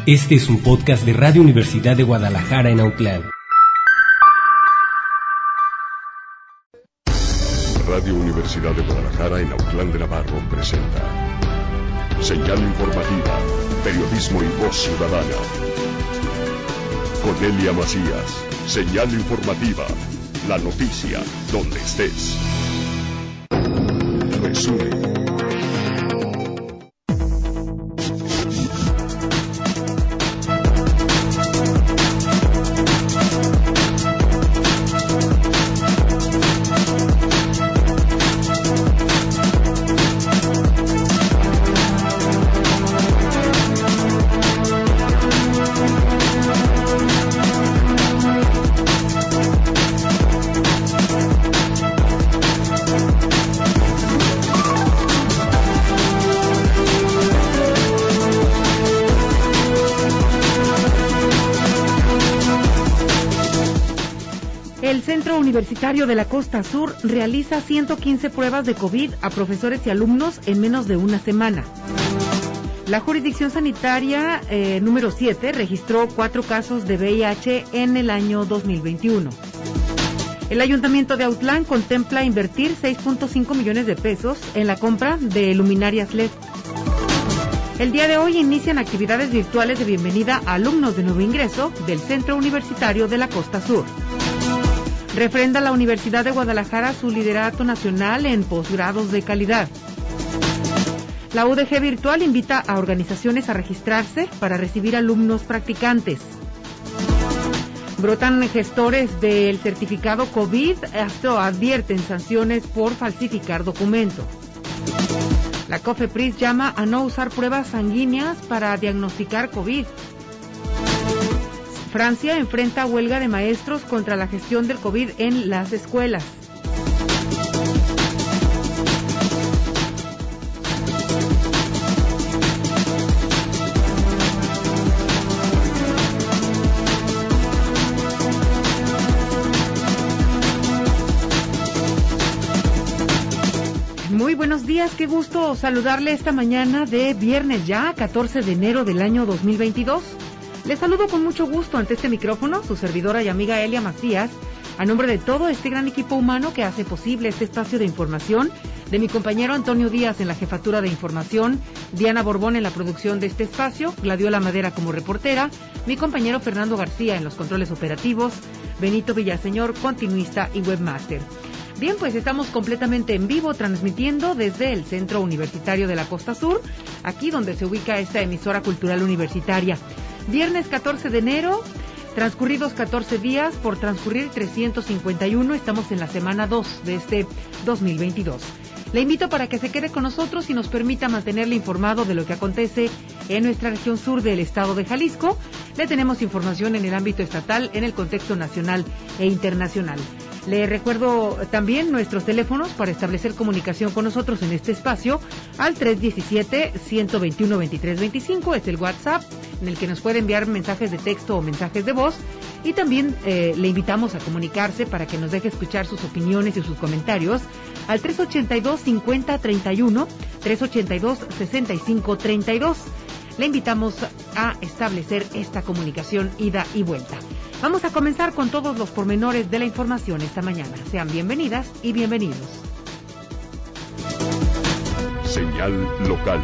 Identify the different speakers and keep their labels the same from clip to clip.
Speaker 1: Este es un podcast de Radio Universidad de Guadalajara en Autlán.
Speaker 2: Radio Universidad de Guadalajara en Autlán de Navarro presenta Señal Informativa, Periodismo y Voz Ciudadana. Cornelia Macías, Señal Informativa, la noticia donde estés. Resumen.
Speaker 3: El Centro Universitario de la Costa Sur realiza 115 pruebas de COVID a profesores y alumnos en menos de una semana. La jurisdicción sanitaria número 7 registró 4 casos de VIH en el año 2021. El Ayuntamiento de Autlán contempla invertir 6.5 millones de pesos en la compra de luminarias LED. El día de hoy inician actividades virtuales de bienvenida a alumnos de nuevo ingreso del Centro Universitario de la Costa Sur. Refrenda la Universidad de Guadalajara su liderato nacional en posgrados de calidad. La UDG Virtual invita a organizaciones a registrarse para recibir alumnos practicantes. Brotan gestores del certificado COVID, esto advierten sanciones por falsificar documento. La COFEPRIS llama a no usar pruebas sanguíneas para diagnosticar COVID. Francia enfrenta huelga de maestros contra la gestión del COVID en las escuelas. Muy buenos días, qué gusto saludarle esta mañana de viernes ya, 14 de enero del año 2022. Les saludo con mucho gusto ante este micrófono, su servidora y amiga Elia Macías, a nombre de todo este gran equipo humano que hace posible este espacio de información, de mi compañero Antonio Díaz en la jefatura de información, Diana Borbón en la producción de este espacio, Gladiola Madera como reportera, mi compañero Fernando García en los controles operativos, Benito Villaseñor, continuista y webmaster. Bien, pues estamos completamente en vivo transmitiendo desde el Centro Universitario de la Costa Sur, aquí donde se ubica esta emisora cultural universitaria. Viernes 14 de enero, transcurridos 14 días, por transcurrir 351, estamos en la semana 2 de este 2022. Le invito para que se quede con nosotros y nos permita mantenerle informado de lo que acontece en nuestra región sur del estado de Jalisco. Le tenemos información en el ámbito estatal, en el contexto nacional e internacional. Le recuerdo también nuestros teléfonos para establecer comunicación con nosotros en este espacio al 317-121-2325, es el WhatsApp en el que nos puede enviar mensajes de texto o mensajes de voz, y también le invitamos a comunicarse para que nos deje escuchar sus opiniones y sus comentarios al 382-5031, 382-6532. Le invitamos a establecer esta comunicación ida y vuelta. Vamos a comenzar con todos los pormenores de la información esta mañana. Sean bienvenidas y bienvenidos.
Speaker 2: Señal local.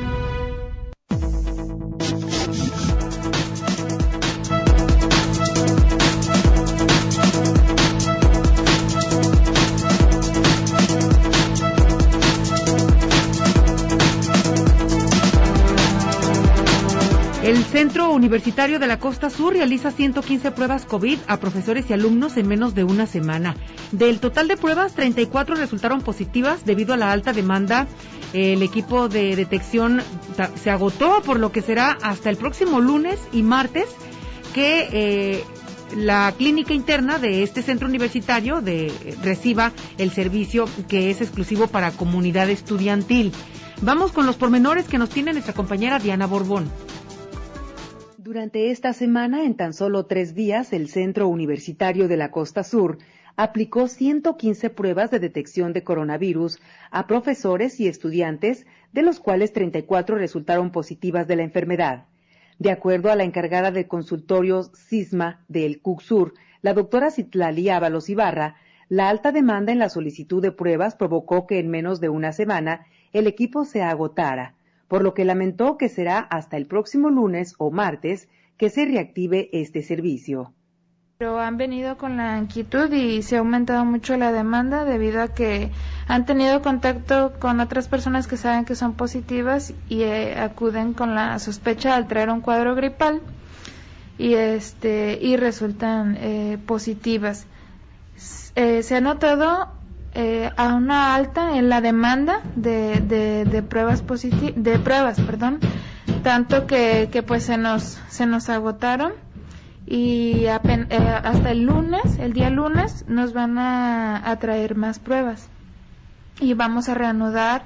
Speaker 3: El Centro Universitario de la Costa Sur realiza 115 pruebas COVID a profesores y alumnos en menos de una semana. Del total de pruebas, 34 resultaron positivas debido a la alta demanda. El equipo de detección se agotó, por lo que será hasta el próximo lunes y martes que la clínica interna de este centro universitario reciba el servicio que es exclusivo para comunidad estudiantil. Vamos con los pormenores que nos tiene nuestra compañera Diana Borbón. Durante esta semana, en tan solo 3 días, el Centro Universitario de la Costa Sur aplicó 115 pruebas de detección de coronavirus a profesores y estudiantes, de los cuales 34 resultaron positivas de la enfermedad. De acuerdo a la encargada de consultorios SISMA del CUCSUR, la doctora Citlali Ábalos Ibarra, la alta demanda en la solicitud de pruebas provocó que en menos de una semana el equipo se agotara, por lo que lamentó que será hasta el próximo lunes o martes que se reactive este servicio.
Speaker 4: Pero han venido con la inquietud y se ha aumentado mucho la demanda debido a que han tenido contacto con otras personas que saben que son positivas y acuden con la sospecha al traer un cuadro gripal y resultan positivas. Se ha notado a una alta en la demanda de pruebas tanto que pues se nos agotaron. Y hasta el día lunes nos van a traer más pruebas y vamos a reanudar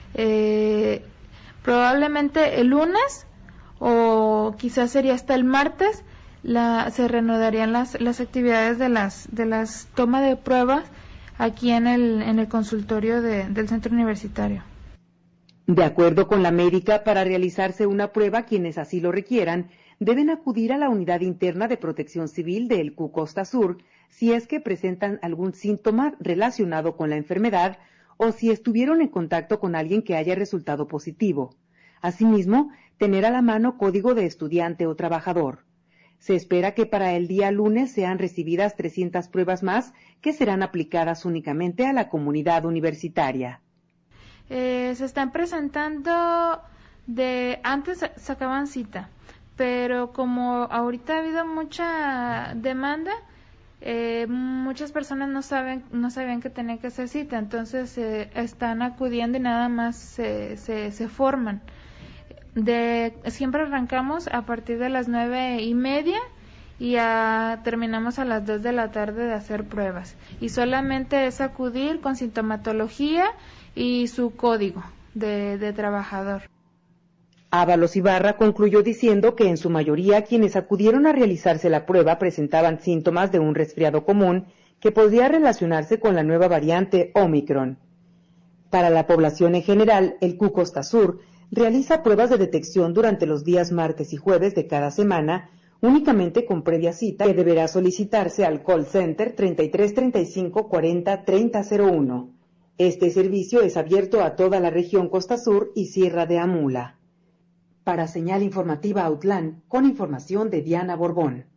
Speaker 4: probablemente el lunes o quizás sería hasta el martes se reanudarían las actividades de las toma de pruebas aquí en el consultorio del centro universitario.
Speaker 3: De acuerdo con la médica, para realizarse una prueba, quienes así lo requieran deben acudir a la Unidad Interna de Protección Civil del CU Costa Sur si es que presentan algún síntoma relacionado con la enfermedad o si estuvieron en contacto con alguien que haya resultado positivo. Asimismo, tener a la mano código de estudiante o trabajador. Se espera que para el día lunes sean recibidas 300 pruebas más que serán aplicadas únicamente a la comunidad universitaria.
Speaker 4: Se están presentando antes sacaban cita, pero como ahorita ha habido mucha demanda, muchas personas no sabían que tenían que hacer cita, entonces están acudiendo y nada más se forman. Siempre arrancamos a partir de las 9:30 y terminamos a las 2 de la tarde de hacer pruebas, y solamente es acudir con sintomatología y su código de trabajador.
Speaker 3: Ábalos Ibarra concluyó diciendo que en su mayoría quienes acudieron a realizarse la prueba presentaban síntomas de un resfriado común que podría relacionarse con la nueva variante Omicron. Para la población en general, el CU Costa Sur realiza pruebas de detección durante los días martes y jueves de cada semana, únicamente con previa cita que deberá solicitarse al call center 33 35 40 3001. Este servicio es abierto a toda la región Costa Sur y Sierra de Amula. Para Señal Informativa Autlán, con información de Diana Borbón.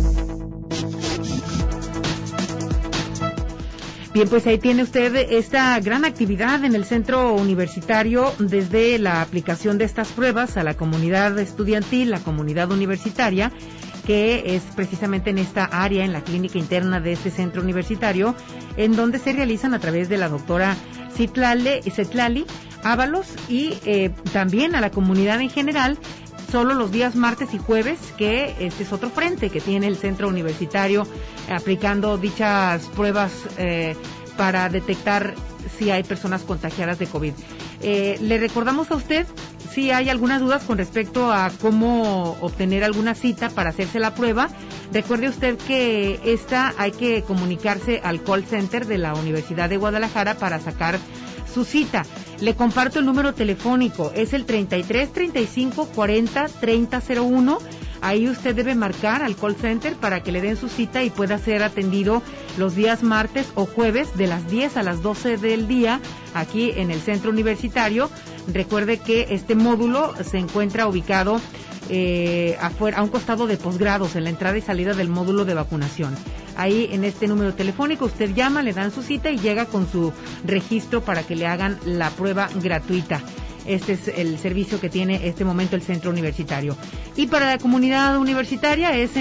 Speaker 3: Bien, pues ahí tiene usted esta gran actividad en el centro universitario desde la aplicación de estas pruebas a la comunidad estudiantil, la comunidad universitaria, que es precisamente en esta área, en la clínica interna de este centro universitario, en donde se realizan a través de la doctora Citlali Ábalos y también a la comunidad en general, solo los días martes y jueves, que este es otro frente que tiene el centro universitario aplicando dichas pruebas para detectar si hay personas contagiadas de COVID. Le recordamos a usted si hay algunas dudas con respecto a cómo obtener alguna cita para hacerse la prueba. Recuerde usted que hay que comunicarse al call center de la Universidad de Guadalajara para sacar su cita. Le comparto el número telefónico, es el 33 35 40 3001. Ahí usted debe marcar al call center para que le den su cita y pueda ser atendido los días martes o jueves de las 10 a las 12 del día aquí en el centro universitario. Recuerde que este módulo se encuentra ubicado afuera, a un costado de posgrados, en la entrada y salida del módulo de vacunación. Ahí en este número telefónico usted llama, le dan su cita y llega con su registro para que le hagan la prueba gratuita. Este es el servicio que tiene este momento el centro universitario. Y para la comunidad universitaria es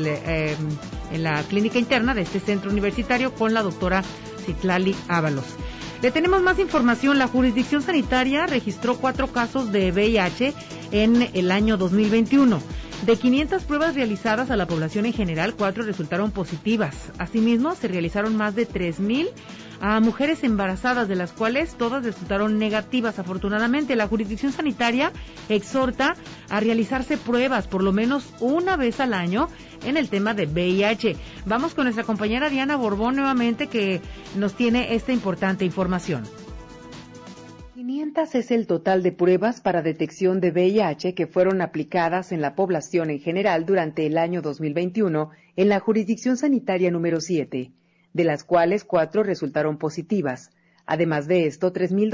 Speaker 3: en la clínica interna de este centro universitario con la doctora Citlali Ábalos. Le tenemos más información. La jurisdicción sanitaria registró 4 casos de VIH en el año 2021. De 500 pruebas realizadas a la población en general, 4 resultaron positivas. Asimismo, se realizaron más de 3,000 a mujeres embarazadas, de las cuales todas resultaron negativas. Afortunadamente, la jurisdicción sanitaria exhorta a realizarse pruebas por lo menos una vez al año en el tema de VIH. Vamos con nuestra compañera Diana Borbón nuevamente, que nos tiene esta importante información. 500 300 es el total de pruebas para detección de VIH que fueron aplicadas en la población en general durante el año 2021 en la jurisdicción sanitaria número 7, de las cuales 4 resultaron positivas. Además de esto,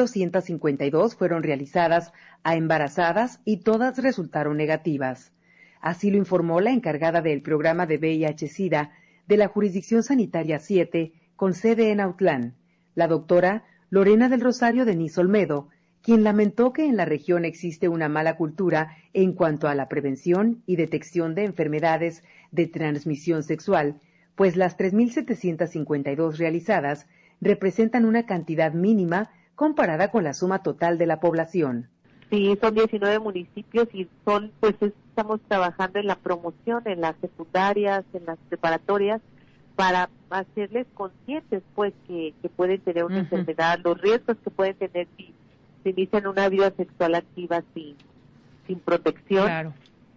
Speaker 3: 3.252 fueron realizadas a embarazadas y todas resultaron negativas. Así lo informó la encargada del programa de VIH-Sida de la jurisdicción sanitaria 7, con sede en Autlán, la doctora Lorena del Rosario Denis Olmedo, quien lamentó que en la región existe una mala cultura en cuanto a la prevención y detección de enfermedades de transmisión sexual, pues las 3.752 realizadas representan una cantidad mínima comparada con la suma total de la población.
Speaker 5: Sí, son 19 municipios y estamos trabajando en la promoción, en las secundarias, en las preparatorias, para hacerles conscientes, pues, que pueden tener una enfermedad, los riesgos que pueden tener si se inician una vida sexual activa sin protección.
Speaker 3: Claro.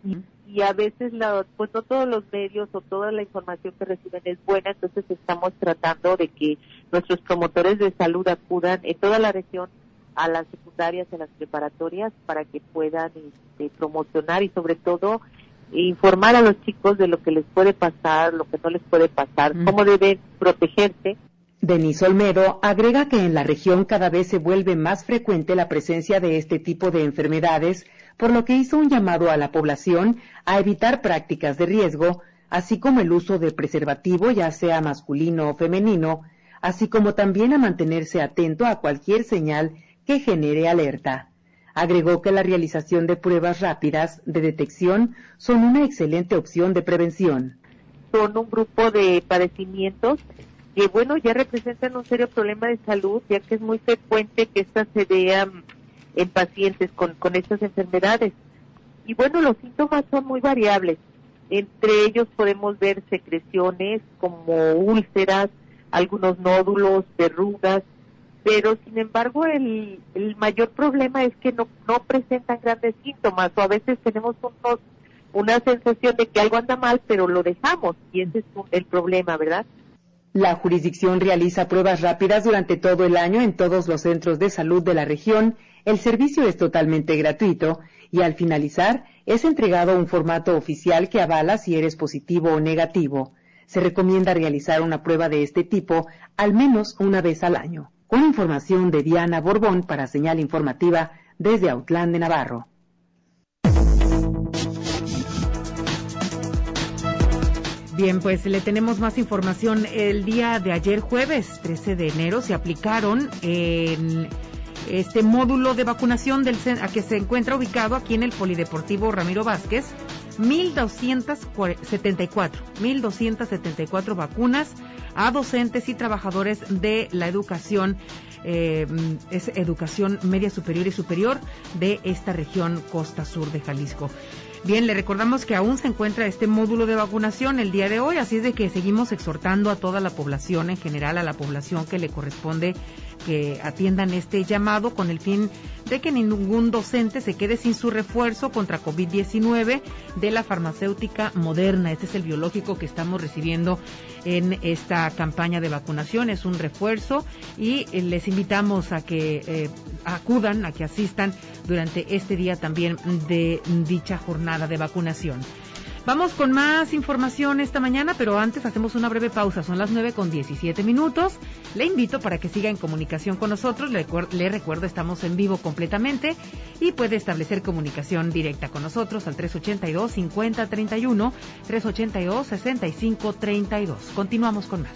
Speaker 5: Y a veces, pues, no todos los medios o toda la información que reciben es buena, entonces estamos tratando de que nuestros promotores de salud acudan en toda la región a las secundarias, a las preparatorias, para que puedan promocionar y sobre todo informar a los chicos de lo que les puede pasar, lo que no les puede pasar, cómo deben protegerse.
Speaker 3: Denis Olmedo agrega que en la región cada vez se vuelve más frecuente la presencia de este tipo de enfermedades, por lo que hizo un llamado a la población a evitar prácticas de riesgo, así como el uso de preservativo, ya sea masculino o femenino, así como también a mantenerse atento a cualquier señal que genere alerta. Agregó que la realización de pruebas rápidas de detección son una excelente opción de prevención.
Speaker 5: Son un grupo de padecimientos que, ya representan un serio problema de salud, ya que es muy frecuente que estas se vean en pacientes con estas enfermedades. Y los síntomas son muy variables. Entre ellos podemos ver secreciones como úlceras, algunos nódulos, verrugas, pero sin embargo el mayor problema es que no presentan grandes síntomas, o a veces tenemos una sensación de que algo anda mal, pero lo dejamos, y ese es el problema, ¿verdad?
Speaker 3: La jurisdicción realiza pruebas rápidas durante todo el año en todos los centros de salud de la región. El servicio es totalmente gratuito y al finalizar es entregado un formato oficial que avala si eres positivo o negativo. Se recomienda realizar una prueba de este tipo al menos una vez al año. Con información de Diana Borbón para Señal Informativa desde Autlán de Navarro. Bien, pues le tenemos más información. El día de ayer, jueves 13 de enero, se aplicaron en este módulo de vacunación a que se encuentra ubicado aquí en el Polideportivo Ramiro Vázquez, 1,274 vacunas a docentes y trabajadores de la educación, es educación media superior y superior de esta región costa sur de Jalisco. Bien, le recordamos que aún se encuentra este módulo de vacunación el día de hoy, así es de que seguimos exhortando a toda la población en general, a la población que le corresponde que atiendan este llamado con el fin de que ningún docente se quede sin su refuerzo contra COVID-19 de la farmacéutica Moderna. Este es el biológico que estamos recibiendo en esta campaña de vacunación. Es un refuerzo y les invitamos a que acudan, a que asistan durante este día también de dicha jornada de vacunación. Vamos con más información esta mañana, pero antes hacemos una breve pausa. Son las 9:17. Le invito para que siga en comunicación con nosotros. Le recuerdo, estamos en vivo completamente y puede establecer comunicación directa con nosotros al 382-5031, 382-6532. Continuamos con más.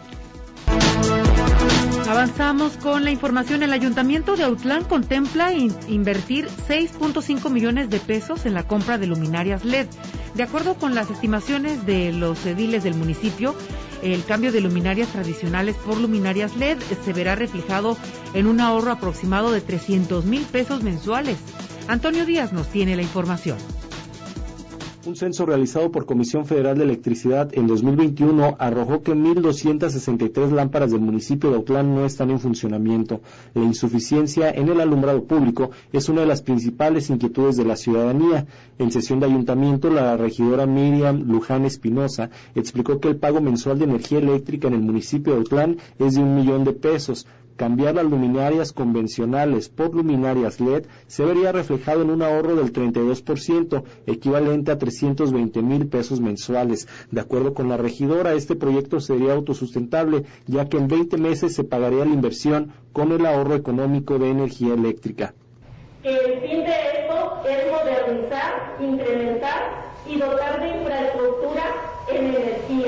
Speaker 3: Avanzamos con la información. El Ayuntamiento de Autlán contempla invertir 6.5 millones de pesos en la compra de luminarias LED. De acuerdo con las estimaciones de los ediles del municipio, el cambio de luminarias tradicionales por luminarias LED se verá reflejado en un ahorro aproximado de 300,000 pesos mensuales. Antonio Díaz nos tiene la información.
Speaker 6: Un censo realizado por Comisión Federal de Electricidad en 2021 arrojó que 1,263 lámparas del municipio de Autlán no están en funcionamiento. La insuficiencia en el alumbrado público es una de las principales inquietudes de la ciudadanía. En sesión de ayuntamiento, la regidora Miriam Luján Espinosa explicó que el pago mensual de energía eléctrica en el municipio de Autlán es de 1 millón de pesos, Cambiar las luminarias convencionales por luminarias LED se vería reflejado en un ahorro del 32%, equivalente a 320,000 pesos mensuales. De acuerdo con la regidora, este proyecto sería autosustentable, ya que en 20 meses se pagaría la inversión con el ahorro económico de energía eléctrica.
Speaker 7: El fin de esto es modernizar, incrementar y dotar de infraestructura en energía.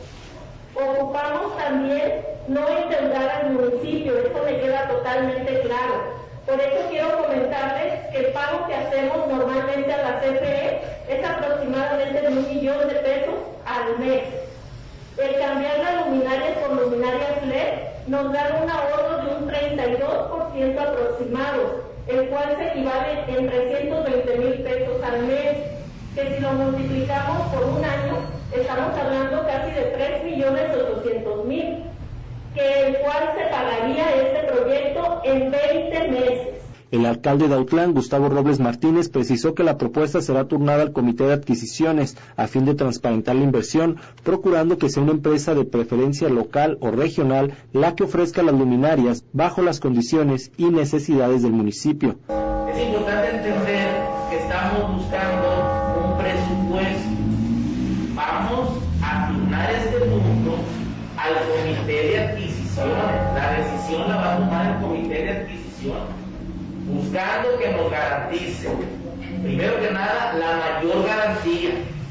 Speaker 7: Ocupamos también no endeudar al municipio, esto me queda totalmente claro. Por eso quiero comentarles que el pago que hacemos normalmente a la CFE es aproximadamente de 1 millón de pesos al mes. El cambiar las luminarias por luminarias LED nos da un ahorro de un 32% aproximado, el cual se equivale en 320,000 pesos al mes, que si lo multiplicamos por un año, estamos hablando casi de 3.800.000, que el cual se pagaría este proyecto en 20 meses.
Speaker 6: El alcalde de Autlán, Gustavo Robles Martínez, precisó que la propuesta será turnada al Comité de Adquisiciones a fin de transparentar la inversión, procurando que sea una empresa de preferencia local o regional la que ofrezca las luminarias bajo las condiciones y necesidades del municipio.
Speaker 8: Es importante entender que estamos buscando un presupuesto. Vamos a turnar este punto al Comité de Adquisiciones. La decisión la va a tomar el Comité de Adquisiciones, buscando que nos garantice, primero que nada, la mayor garantía,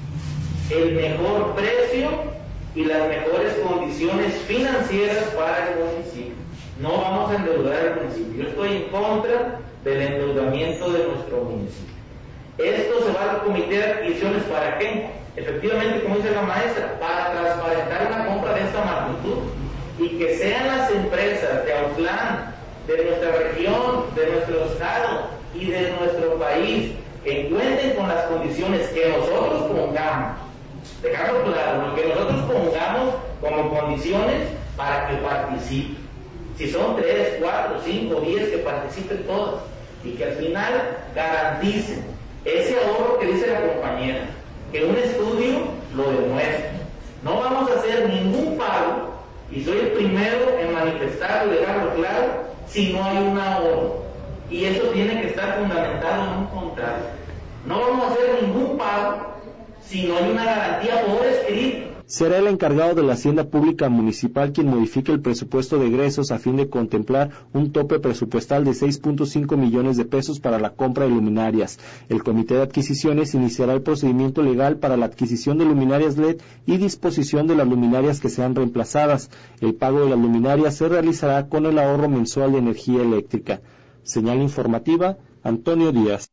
Speaker 8: el mejor precio y las mejores condiciones financieras para el municipio. No vamos a endeudar al municipio. Yo estoy en contra del endeudamiento de nuestro municipio. Esto se va al Comité de Adquisiciones, ¿para qué? Efectivamente, como dice la maestra, para transparentar una compra de esta magnitud y que sean las empresas de Autlán, de nuestra región, de nuestro estado y de nuestro país, que cuenten con las condiciones que nosotros pongamos, dejando claro, lo que nosotros pongamos como condiciones para que participen. Si son 3, 4, 5, 10, que participen todas y que al final garanticen ese ahorro que dice la compañera, que un estudio lo demuestre. No vamos a hacer ningún pago, y soy el primero en manifestarlo y dejarlo claro, si no hay un ahorro. Y eso tiene que estar fundamentado en un contrato. No vamos a hacer ningún pago si no hay una garantía por escrito.
Speaker 6: Será el encargado de la Hacienda Pública Municipal quien modifique el presupuesto de egresos a fin de contemplar un tope presupuestal de 6.5 millones de pesos para la compra de luminarias. El Comité de Adquisiciones iniciará el procedimiento legal para la adquisición de luminarias LED y disposición de las luminarias que sean reemplazadas. El pago de las luminarias se realizará con el ahorro mensual de energía eléctrica. Señal informativa, Antonio Díaz.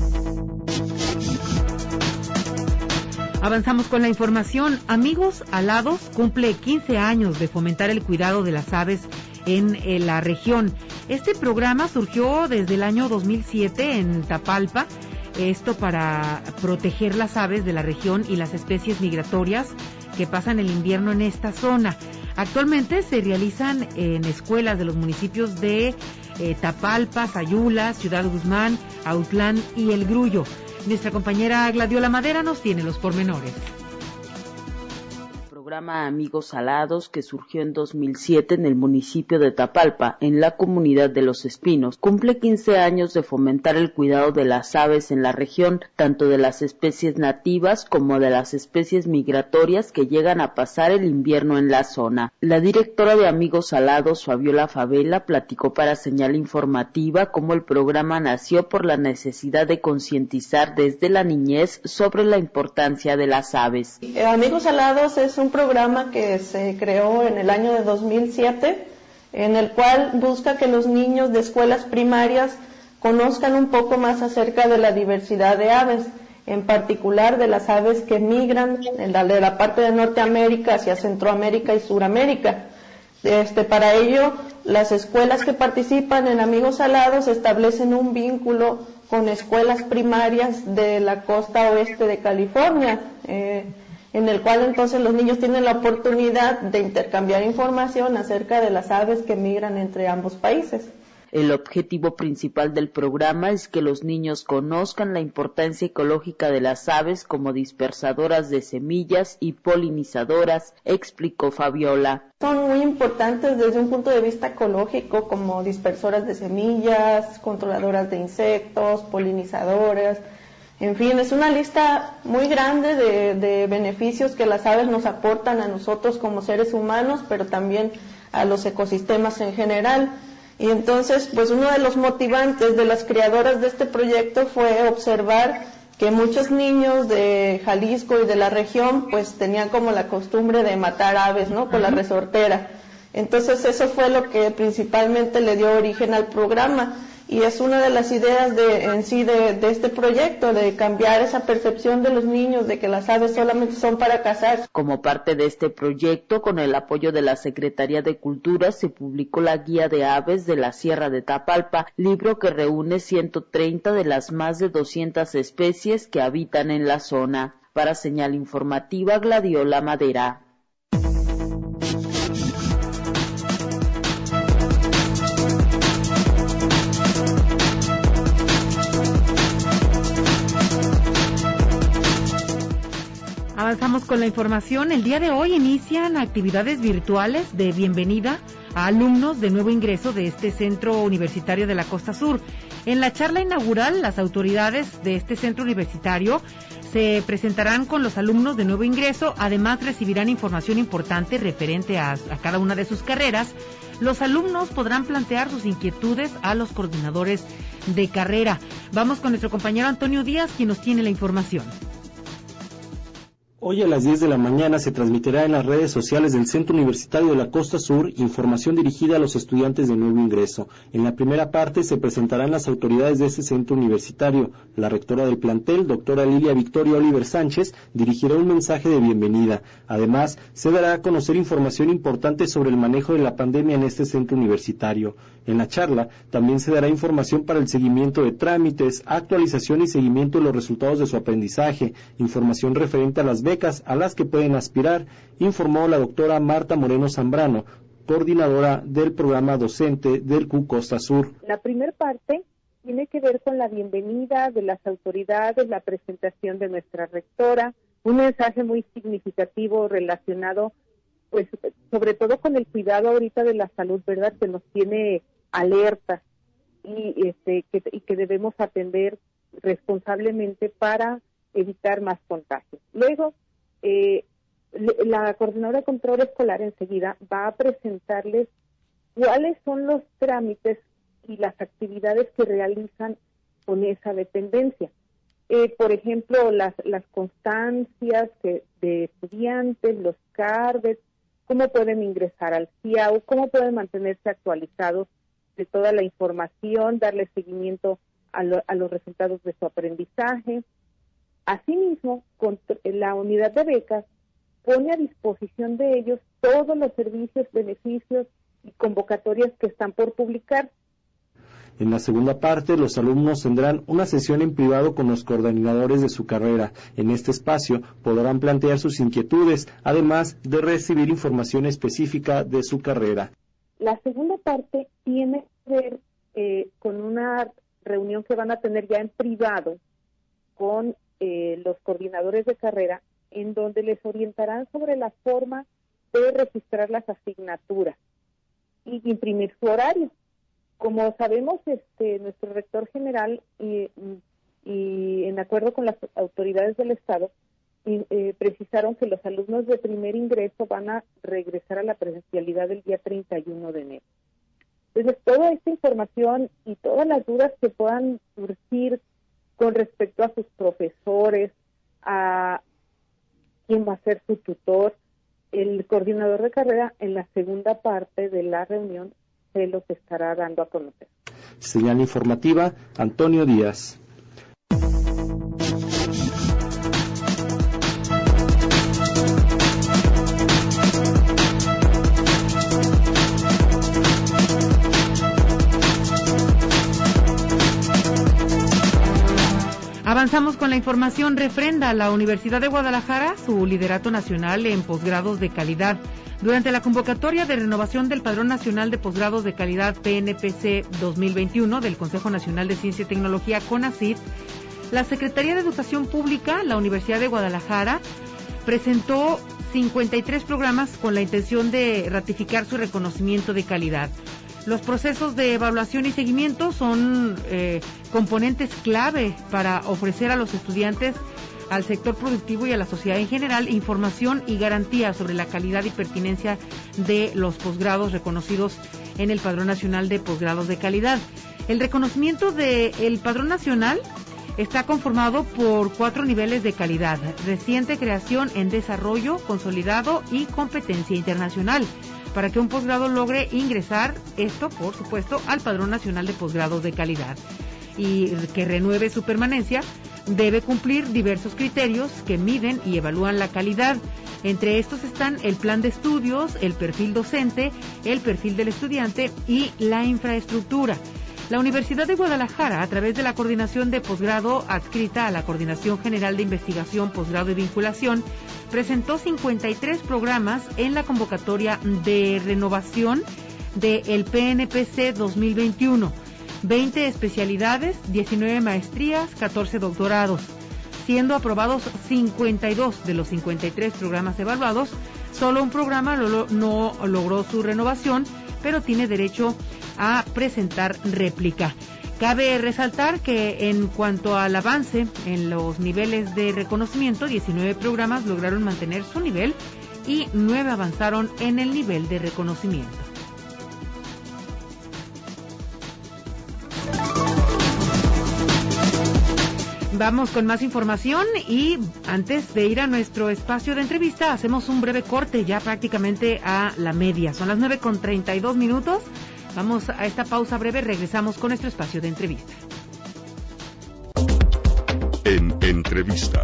Speaker 3: Avanzamos con la información. Amigos Alados cumple 15 años de fomentar el cuidado de las aves en la región. Este programa surgió desde el año 2007 en Tapalpa, esto para proteger las aves de la región y las especies migratorias que pasan el invierno en esta zona. Actualmente se realizan en escuelas de los municipios de Tapalpa, Sayula, Ciudad Guzmán, Autlán y El Grullo. Nuestra compañera Gladiola Madera nos tiene los pormenores.
Speaker 9: El programa Amigos Alados, que surgió en 2007 en el municipio de Tapalpa, en la comunidad de Los Espinos, cumple 15 años de fomentar el cuidado de las aves en la región, tanto de las especies nativas como de las especies migratorias que llegan a pasar el invierno en la zona. La directora de Amigos Alados, Fabiola Favela, platicó para Señal Informativa cómo el programa nació por la necesidad de concientizar desde la niñez sobre la importancia de las aves.
Speaker 10: Amigos Alados es un programa que se creó en el año de 2007, en el cual busca que los niños de escuelas primarias conozcan un poco más acerca de la diversidad de aves, en particular de las aves que migran de la parte de Norteamérica hacia Centroamérica y Suramérica. Para ello, las escuelas que participan en Amigos Alados establecen un vínculo con escuelas primarias de la costa oeste de California, en el cual entonces los niños tienen la oportunidad de intercambiar información acerca de las aves que migran entre ambos países.
Speaker 9: El objetivo principal del programa es que los niños conozcan la importancia ecológica de las aves como dispersadoras de semillas y polinizadoras, explicó Fabiola.
Speaker 10: Son muy importantes desde un punto de vista ecológico, como dispersoras de semillas, controladoras de insectos, polinizadoras. En fin, es una lista muy grande de beneficios que las aves nos aportan a nosotros como seres humanos, pero también a los ecosistemas en general. Y entonces, pues uno de los motivantes de las creadoras de este proyecto fue observar que muchos niños de Jalisco y de la región pues tenían como la costumbre de matar aves, ¿no? Con la resortera. Entonces eso fue lo que principalmente le dio origen al programa. Y es una de las ideas de este proyecto, de cambiar esa percepción de los niños de que las aves solamente son para cazar.
Speaker 9: Como parte de este proyecto, con el apoyo de la Secretaría de Cultura, se publicó la Guía de Aves de la Sierra de Tapalpa, libro que reúne 130 de las más de 200 especies que habitan en la zona. Para Señal Informativa, Gladiola Madera.
Speaker 3: Avanzamos con la información. El día de hoy inician actividades virtuales de bienvenida a alumnos de nuevo ingreso de este centro universitario de la Costa Sur. En la charla inaugural, las autoridades de este centro universitario se presentarán con los alumnos de nuevo ingreso. Además, recibirán información importante referente a cada una de sus carreras. Los alumnos podrán plantear sus inquietudes a los coordinadores de carrera. Vamos con nuestro compañero Antonio Díaz, quien nos tiene la información.
Speaker 6: Hoy a las 10 de la mañana se transmitirá en las redes sociales del Centro Universitario de la Costa Sur información dirigida a los estudiantes de nuevo ingreso. En la primera parte se presentarán las autoridades de este centro universitario. La rectora del plantel, doctora Lilia Victoria Oliver Sánchez, dirigirá un mensaje de bienvenida. Además, se dará a conocer información importante sobre el manejo de la pandemia en este centro universitario. En la charla también se dará información para el seguimiento de trámites, actualización y seguimiento de los resultados de su aprendizaje, información referente a las becas a las que pueden aspirar, informó la doctora Marta Moreno Zambrano, coordinadora del programa docente del CU Costa Sur.
Speaker 5: La primera parte tiene que ver con la bienvenida de las autoridades, la presentación de nuestra rectora, un mensaje muy significativo relacionado, pues, sobre todo con el cuidado ahorita de la salud, ¿verdad?, que nos tiene alerta y que debemos atender responsablemente para evitar más contagios. Luego, la coordinadora de control escolar enseguida va a presentarles cuáles son los trámites y las actividades que realizan con esa dependencia. Por ejemplo, las constancias de estudiantes, los CARDES, cómo pueden ingresar al CIAU, cómo pueden mantenerse actualizados de toda la información, darle seguimiento a los resultados de su aprendizaje. Asimismo, la unidad de becas pone a disposición de ellos todos los servicios, beneficios y convocatorias que están por publicar.
Speaker 6: En la segunda parte, los alumnos tendrán una sesión en privado con los coordinadores de su carrera. En este espacio podrán plantear sus inquietudes, además de recibir información específica de su carrera.
Speaker 5: La segunda parte tiene que ver con una reunión que van a tener ya en privado con los coordinadores de carrera, en donde les orientarán sobre la forma de registrar las asignaturas y imprimir su horario. Como sabemos, nuestro rector general y en acuerdo con las autoridades del Estado, precisaron que los alumnos de primer ingreso van a regresar a la presencialidad el día 31 de enero. Entonces, toda esta información y todas las dudas que puedan surgir con respecto a sus profesores, a quién va a ser su tutor, el coordinador de carrera en la segunda parte de la reunión se los estará dando a conocer.
Speaker 6: Señal informativa, Antonio Díaz.
Speaker 3: Avanzamos con la información. Refrenda la Universidad de Guadalajara su liderato nacional en posgrados de calidad. Durante la convocatoria de renovación del Padrón Nacional de Posgrados de Calidad PNPC 2021 del Consejo Nacional de Ciencia y Tecnología CONACYT, la Secretaría de Educación Pública, la Universidad de Guadalajara, presentó 53 programas con la intención de ratificar su reconocimiento de calidad. Los procesos de evaluación y seguimiento son componentes clave para ofrecer a los estudiantes, al sector productivo y a la sociedad en general información y garantía sobre la calidad y pertinencia de los posgrados reconocidos en el Padrón Nacional de Posgrados de Calidad. El reconocimiento del Padrón Nacional está conformado por 4 niveles de calidad: reciente creación, en desarrollo, consolidado y competencia internacional. Para que un posgrado logre ingresar, esto, por supuesto, al Padrón Nacional de Posgrados de Calidad y que renueve su permanencia, debe cumplir diversos criterios que miden y evalúan la calidad. Entre estos están el plan de estudios, el perfil docente, el perfil del estudiante y la infraestructura. La Universidad de Guadalajara, a través de la Coordinación de Posgrado adscrita a la Coordinación General de Investigación, Posgrado y Vinculación, presentó 53 programas en la convocatoria de renovación del PNPC 2021, 20 especialidades, 19 maestrías, 14 doctorados, siendo aprobados 52 de los 53 programas evaluados. Solo un programa no logró su renovación, pero tiene derecho a presentar réplica. Cabe resaltar que en cuanto al avance en los niveles de reconocimiento, 19 programas lograron mantener su nivel y 9 avanzaron en el nivel de reconocimiento. Vamos con más información y antes de ir a nuestro espacio de entrevista hacemos un breve corte ya prácticamente a la media. Son las 9:32. Vamos a esta pausa breve, regresamos con nuestro espacio de entrevista.
Speaker 2: En entrevista.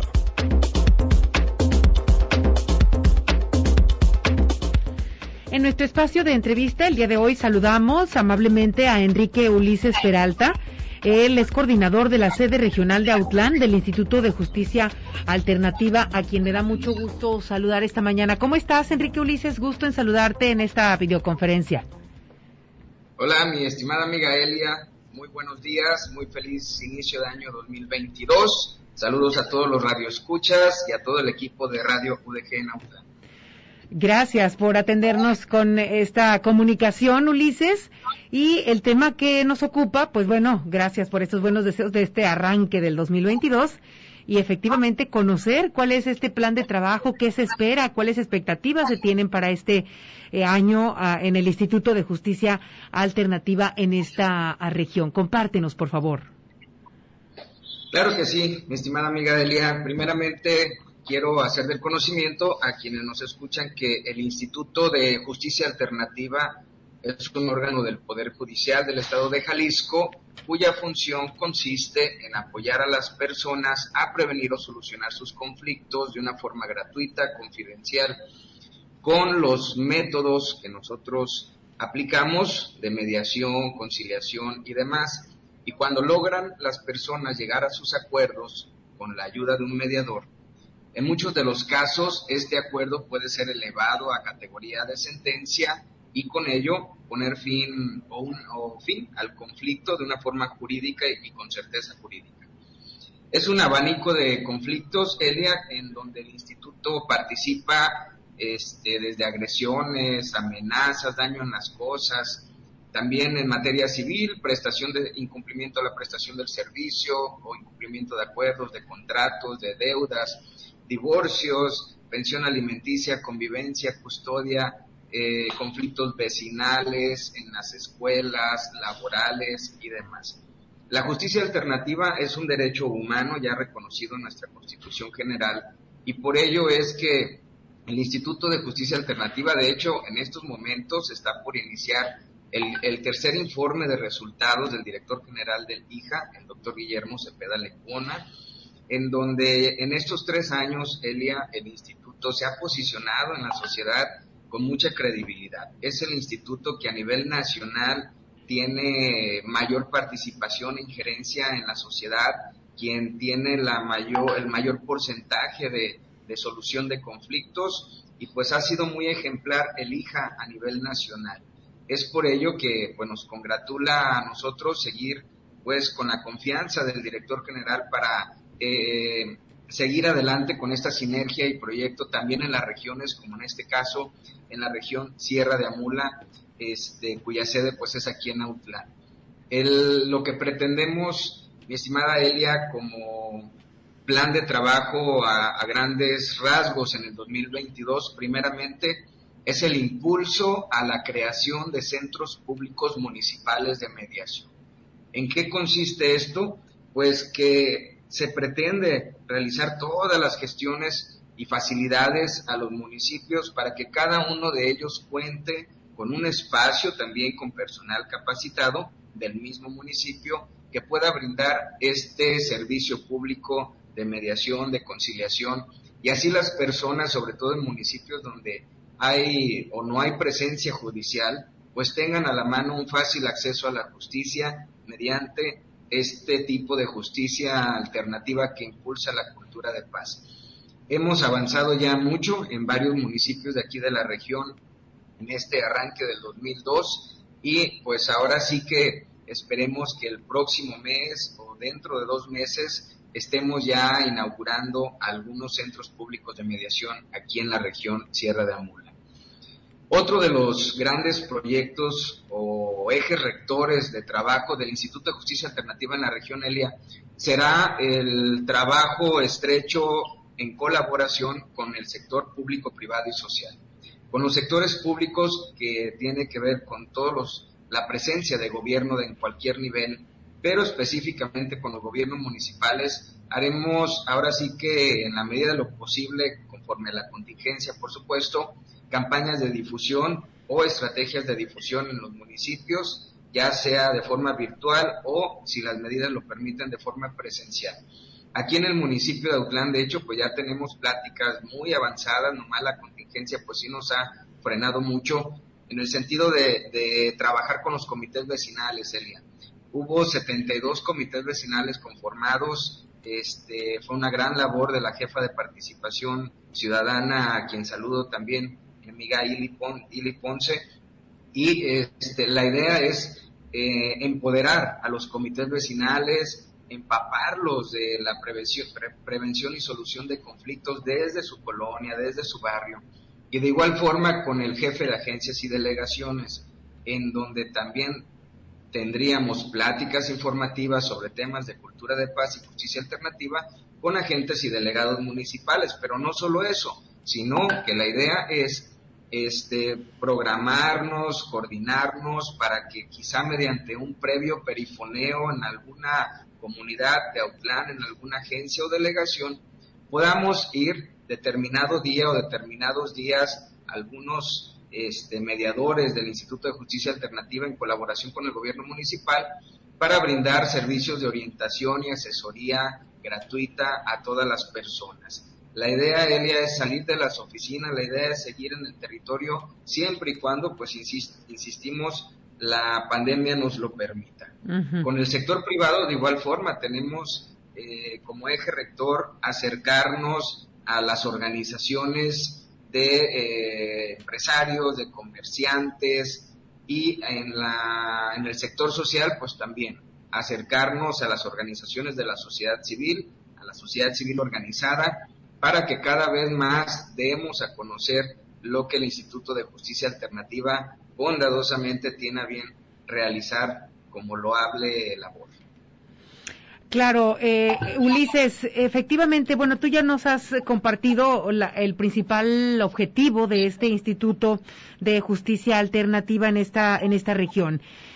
Speaker 3: En nuestro espacio de entrevista el día de hoy saludamos amablemente a Enrique Ulises Peralta. Él es coordinador de la sede regional de Autlán del Instituto de Justicia Alternativa, a quien me da mucho gusto saludar esta mañana. ¿Cómo estás, Enrique Ulises? Gusto en saludarte en esta videoconferencia.
Speaker 11: Hola, mi estimada amiga Elia. Muy buenos días, muy feliz inicio de año 2022. Saludos a todos los radioescuchas y a todo el equipo de Radio UDG en Autlán.
Speaker 3: Gracias por atendernos con esta comunicación, Ulises. Y el tema que nos ocupa, pues bueno, gracias por estos buenos deseos de este arranque del 2022. Y efectivamente conocer cuál es este plan de trabajo, qué se espera, cuáles expectativas se tienen para este año en el Instituto de Justicia Alternativa en esta región. Compártenos, por favor.
Speaker 11: Claro que sí, mi estimada amiga Delia. Primeramente, quiero hacer del conocimiento a quienes nos escuchan que el Instituto de Justicia Alternativa es un órgano del Poder Judicial del Estado de Jalisco, cuya función consiste en apoyar a las personas a prevenir o solucionar sus conflictos de una forma gratuita, confidencial, con los métodos que nosotros aplicamos de mediación, conciliación y demás. Y cuando logran las personas llegar a sus acuerdos con la ayuda de un mediador, en muchos de los casos este acuerdo puede ser elevado a categoría de sentencia y con ello poner fin al conflicto de una forma jurídica y con certeza jurídica. Es un abanico de conflictos, Elia, en donde el instituto participa desde agresiones, amenazas, daño en las cosas, también en materia civil, prestación de incumplimiento a la prestación del servicio o incumplimiento de acuerdos, de contratos, de deudas, divorcios, pensión alimenticia, convivencia, custodia, conflictos vecinales en las escuelas, laborales y demás. La justicia alternativa es un derecho humano ya reconocido en nuestra Constitución General y por ello es que el Instituto de Justicia Alternativa, de hecho, en estos momentos está por iniciar el tercer informe de resultados del director general del IJA, el doctor Guillermo Cepeda Lecona, en donde en estos 3 años, Elia, el instituto se ha posicionado en la sociedad con mucha credibilidad. Es el instituto que a nivel nacional tiene mayor participación e injerencia en la sociedad, quien tiene el mayor porcentaje de solución de conflictos, y pues ha sido muy ejemplar el IJA a nivel nacional. Es por ello que pues nos congratula a nosotros seguir pues con la confianza del director general para seguir adelante con esta sinergia y proyecto también en las regiones, como en este caso en la región Sierra de Amula, cuya sede pues es aquí en Autlán. Lo que pretendemos, mi estimada Elia, como plan de trabajo a grandes rasgos en el 2022, primeramente, es el impulso a la creación de centros públicos municipales de mediación. ¿En qué consiste esto? Pues que se pretende realizar todas las gestiones y facilidades a los municipios para que cada uno de ellos cuente con un espacio, también con personal capacitado del mismo municipio, que pueda brindar este servicio público de mediación, de conciliación, y así las personas, sobre todo en municipios donde hay o no hay presencia judicial, pues tengan a la mano un fácil acceso a la justicia mediante este tipo de justicia alternativa que impulsa la cultura de paz. Hemos avanzado ya mucho en varios municipios de aquí de la región en este arranque del 2002, y pues ahora sí que esperemos que el próximo mes o dentro de 2 meses estemos ya inaugurando algunos centros públicos de mediación aquí en la región Sierra de Amula. Otro de los grandes proyectos o ejes rectores de trabajo del Instituto de Justicia Alternativa en la región Elia será el trabajo estrecho en colaboración con el sector público, privado y social. Con los sectores públicos, que tiene que ver con la presencia de gobierno en cualquier nivel, pero específicamente con los gobiernos municipales, haremos ahora sí que en la medida de lo posible, conforme a la contingencia, por supuesto, campañas de difusión o estrategias de difusión en los municipios, ya sea de forma virtual o, si las medidas lo permiten, de forma presencial. Aquí en el municipio de Autlán, de hecho, pues ya tenemos pláticas muy avanzadas, nomás la contingencia pues sí nos ha frenado mucho en el sentido de trabajar con los comités vecinales, Elia. Hubo 72 comités vecinales conformados, fue una gran labor de la jefa de participación ciudadana, a quien saludo también, mi amiga Ili Ponce, y la idea es empoderar a los comités vecinales, empaparlos de la prevención y solución de conflictos desde su colonia, desde su barrio, y de igual forma con el jefe de agencias y delegaciones, en donde también tendríamos pláticas informativas sobre temas de cultura de paz y justicia alternativa con agentes y delegados municipales, pero no solo eso, sino que la idea es programarnos, coordinarnos para que quizá mediante un previo perifoneo en alguna comunidad de Autlán, en alguna agencia o delegación, podamos ir determinado día o determinados días algunos mediadores del Instituto de Justicia Alternativa en colaboración con el gobierno municipal para brindar servicios de orientación y asesoría gratuita a todas las personas. La idea, Elia, es salir de las oficinas, la idea es seguir en el territorio siempre y cuando, pues insistimos, la pandemia nos lo permita. Uh-huh. Con el sector privado, de igual forma, tenemos como eje rector acercarnos a las organizaciones de empresarios, de comerciantes, y en el sector social, pues también acercarnos a las organizaciones de la sociedad civil, a la sociedad civil organizada, para que cada vez más demos a conocer lo que el Instituto de Justicia Alternativa bondadosamente tiene a bien realizar como loable labor.
Speaker 3: Claro, Ulises, efectivamente, bueno, tú ya nos has compartido el principal objetivo de este Instituto de Justicia Alternativa en esta región.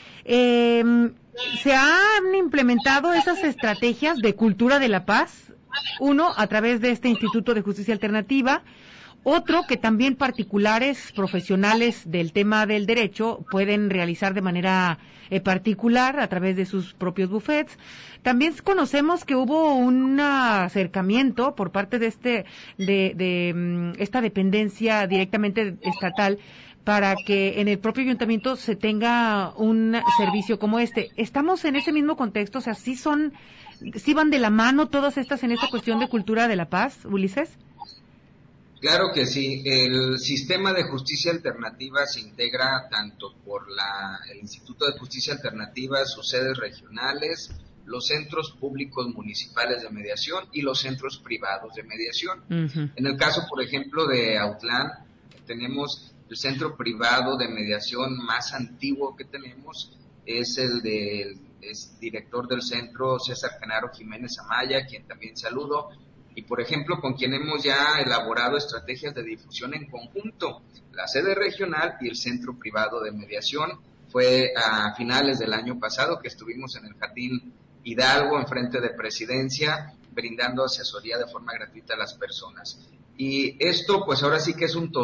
Speaker 3: ¿Se han implementado esas estrategias de cultura de la paz? Uno, a través de este Instituto de Justicia Alternativa. Otro, que también particulares, profesionales del tema del derecho pueden realizar de manera particular a través de sus propios bufetes. También conocemos que hubo un acercamiento por parte de esta dependencia directamente estatal para que en el propio ayuntamiento se tenga un servicio como este. ¿Estamos en ese mismo contexto? O sea, ¿sí son ¿Sí van de la mano todas estas en esta cuestión de cultura de la paz, Ulises?
Speaker 11: Claro que sí. El sistema de justicia alternativa se integra tanto por el Instituto de Justicia Alternativa, sus sedes regionales, los centros públicos municipales de mediación y los centros privados de mediación. Uh-huh. En el caso, por ejemplo, de Autlán, tenemos el centro privado de mediación más antiguo que tenemos, es es director del centro César Genaro Jiménez Amaya, quien también saludo, y por ejemplo con quien hemos ya elaborado estrategias de difusión en conjunto, la sede regional y el centro privado de mediación. Fue a finales del año pasado que estuvimos en el Jardín Hidalgo, enfrente de Presidencia, brindando asesoría de forma gratuita a las personas. Y esto pues ahora sí que es un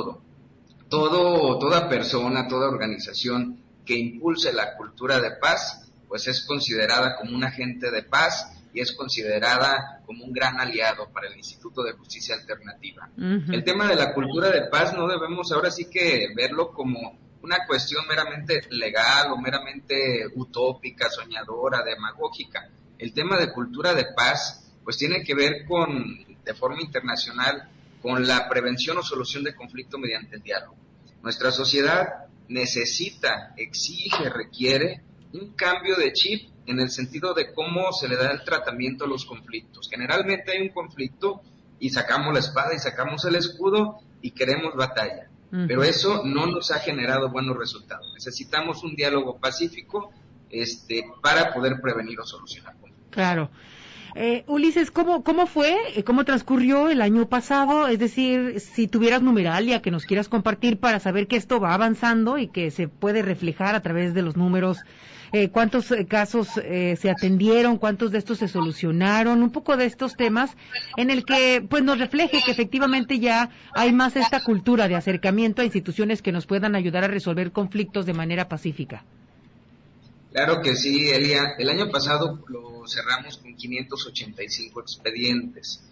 Speaker 11: toda persona, toda organización que impulse la cultura de paz, pues es considerada como un agente de paz y es considerada como un gran aliado para el Instituto de Justicia Alternativa. Uh-huh. El tema de la cultura de paz no debemos ahora sí que verlo como una cuestión meramente legal o meramente utópica, soñadora, demagógica. El tema de cultura de paz pues tiene que ver de forma internacional, con la prevención o solución de conflicto mediante el diálogo. Nuestra sociedad necesita, exige, requiere un cambio de chip en el sentido de cómo se le da el tratamiento a los conflictos. Generalmente hay un conflicto y sacamos la espada y sacamos el escudo y queremos batalla. Uh-huh. Pero eso no nos ha generado buenos resultados. Necesitamos un diálogo pacífico para poder prevenir o solucionar conflictos.
Speaker 3: Claro. Ulises, ¿cómo fue? ¿Cómo transcurrió el año pasado? Es decir, si tuvieras numeralia que nos quieras compartir para saber que esto va avanzando y que se puede reflejar a través de los números, ¿cuántos casos se atendieron? ¿Cuántos de estos se solucionaron? Un poco de estos temas en el que pues nos refleje que efectivamente ya hay más esta cultura de acercamiento a instituciones que nos puedan ayudar a resolver conflictos de manera pacífica.
Speaker 11: Claro que sí, Elia. El año pasado lo cerramos con 585 expedientes.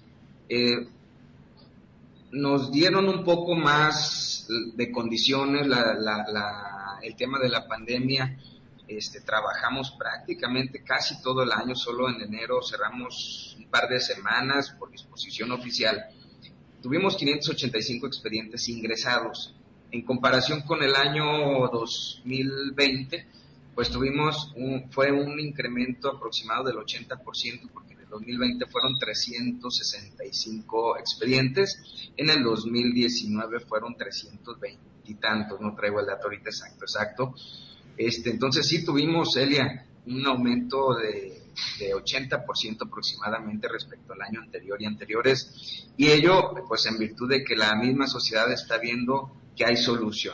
Speaker 11: Nos dieron un poco más de condiciones el tema de la pandemia. Trabajamos prácticamente casi todo el año, solo en enero cerramos un par de semanas por disposición oficial. Tuvimos 585 expedientes ingresados. En comparación con el año 2020, pues fue un incremento aproximado del 80%, porque en el 2020 fueron 365 expedientes, en el 2019 fueron 320 y tantos, no traigo el dato ahorita exacto. Entonces sí tuvimos, Elia, un aumento de 80% aproximadamente respecto al año anterior y anteriores, y ello pues en virtud de que la misma sociedad está viendo que hay solución.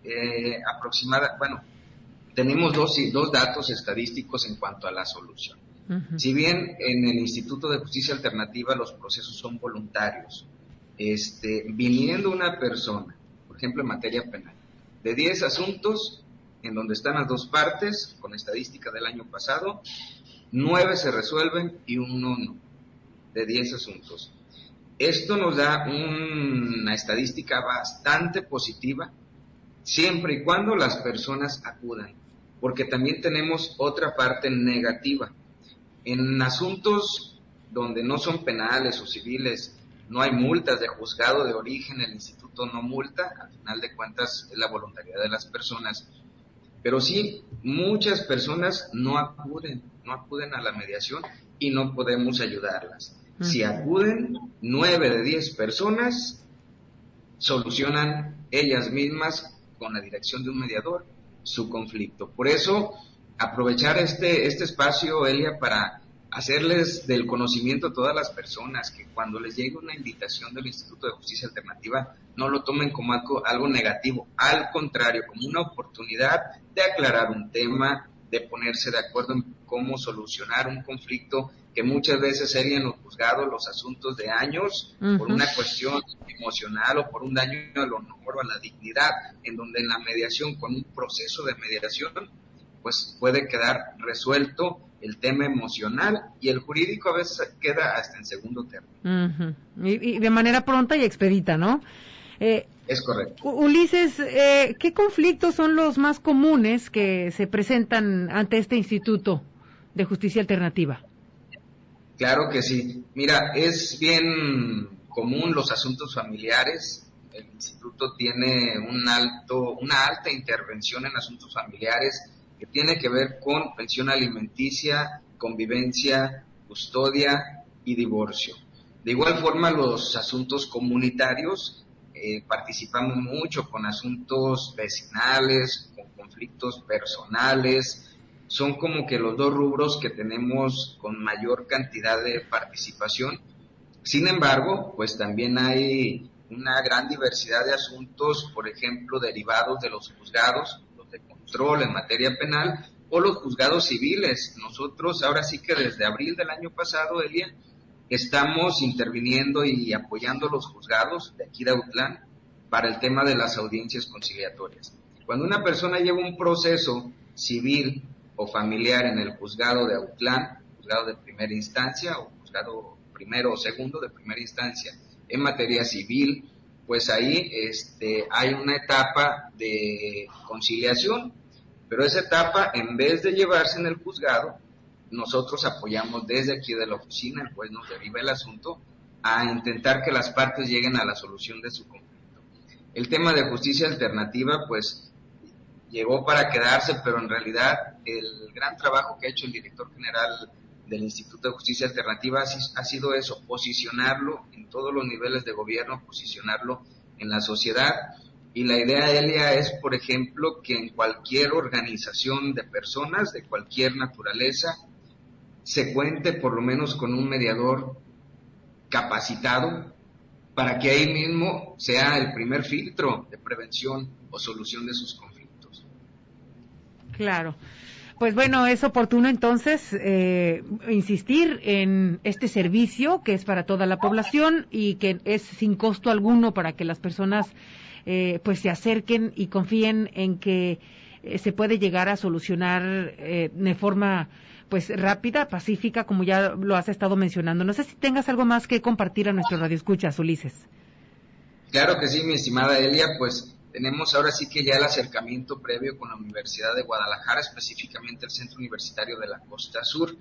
Speaker 11: Tenemos dos datos estadísticos en cuanto a la solución. Uh-huh. Si bien en el Instituto de Justicia Alternativa los procesos son voluntarios, viniendo una persona, por ejemplo en materia penal, de 10 asuntos en donde están las dos partes, con estadística del año pasado, 9 se resuelven y 1 no, de 10 asuntos. Esto nos da una estadística bastante positiva, siempre y cuando las personas acudan, porque también tenemos otra parte negativa. En asuntos donde no son penales o civiles, no hay multas de juzgado de origen, el instituto no multa, al final de cuentas es la voluntariedad de las personas, pero sí, muchas personas no acuden a la mediación y no podemos ayudarlas. Uh-huh. Si acuden, 9 de 10 personas solucionan ellas mismas con la dirección de un mediador su conflicto. Por eso, aprovechar este espacio, Elia, para hacerles del conocimiento a todas las personas que cuando les llegue una invitación del Instituto de Justicia Alternativa no lo tomen como algo negativo, al contrario, como una oportunidad de aclarar un tema, de ponerse de acuerdo en cómo solucionar un conflicto que muchas veces serían los juzgados los asuntos de años, uh-huh, por una cuestión emocional o por un daño al honor o a la dignidad, en donde en la mediación, con un proceso de mediación, pues puede quedar resuelto el tema emocional y el jurídico a veces queda hasta en segundo término.
Speaker 3: Uh-huh. Y de manera pronta y expedita, ¿no?
Speaker 11: Es correcto.
Speaker 3: Ulises, ¿qué conflictos son los más comunes que se presentan ante este Instituto de Justicia Alternativa?
Speaker 11: Claro que sí. Mira, es bien común los asuntos familiares. El instituto tiene una alta intervención en asuntos familiares que tiene que ver con pensión alimenticia, convivencia, custodia y divorcio. De igual forma, los asuntos comunitarios, participamos mucho con asuntos vecinales, con conflictos personales. Son como que los dos rubros que tenemos con mayor cantidad de participación. Sin embargo, pues también hay una gran diversidad de asuntos, por ejemplo, derivados de los juzgados, los de control en materia penal o los juzgados civiles. Nosotros ahora sí que desde abril del año pasado, Elia, estamos interviniendo y apoyando los juzgados de aquí de Autlán para el tema de las audiencias conciliatorias. Cuando una persona lleva un proceso civil o familiar en el juzgado de Autlán, juzgado de primera instancia o juzgado primero o segundo de primera instancia, en materia civil, pues ahí hay una etapa de conciliación, pero esa etapa, en vez de llevarse en el juzgado, nosotros apoyamos desde aquí de la oficina, el juez nos deriva el asunto, a intentar que las partes lleguen a la solución de su conflicto. El tema de justicia alternativa, pues, llegó para quedarse, pero en realidad el gran trabajo que ha hecho el director general del Instituto de Justicia Alternativa ha sido eso, posicionarlo en todos los niveles de gobierno, posicionarlo en la sociedad. Y la idea, Elia, es, por ejemplo, que en cualquier organización de personas, de cualquier naturaleza, se cuente por lo menos con un mediador capacitado para que ahí mismo sea el primer filtro de prevención o solución de sus conflictos.
Speaker 3: Claro. Pues bueno, es oportuno entonces insistir en este servicio que es para toda la población y que es sin costo alguno para que las personas pues se acerquen y confíen en que se puede llegar a solucionar de forma pues rápida, pacífica, como ya lo has estado mencionando. No sé si tengas algo más que compartir a nuestro radioescuchas, Ulises.
Speaker 11: Claro que sí, mi estimada Elia, pues tenemos ahora sí que ya el acercamiento previo con la Universidad de Guadalajara, específicamente el Centro Universitario de la Costa Sur.